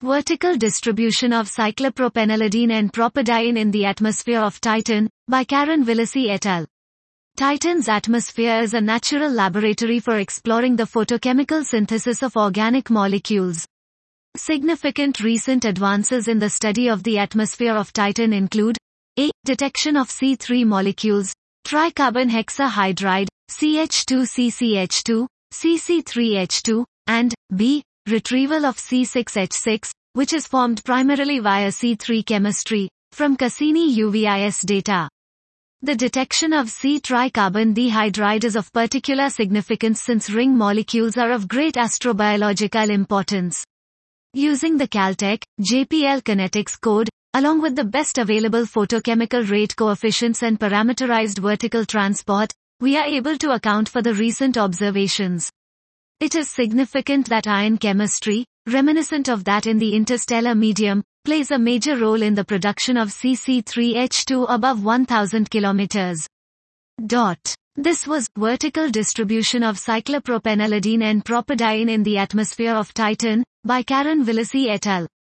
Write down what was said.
Vertical distribution of cyclopropanolidine and propadiene in the atmosphere of Titan, by Karen Willesee et al. Titan's atmosphere is a natural laboratory for exploring the photochemical synthesis of organic molecules. Significant recent advances in the study of the atmosphere of Titan include a. Detection of C3 molecules, tricarbon hexahydride, CH2CCH2, CC3H2, and b. Retrieval of C6H6, which is formed primarily via C3 chemistry, from Cassini UVIS data. The detection of C-tricarbon dihydride is of particular significance since ring molecules are of great astrobiological importance. Using the Caltech, JPL kinetics code, along with the best available photochemical rate coefficients and parameterized vertical transport, we are able to account for the recent observations. It is significant that ion chemistry, reminiscent of that in the interstellar medium, plays a major role in the production of CC3H2 above 1000 km. This was Vertical Distribution of Cyclopropanolidine and Propadiene in the Atmosphere of Titan, by Karen Willesee et al.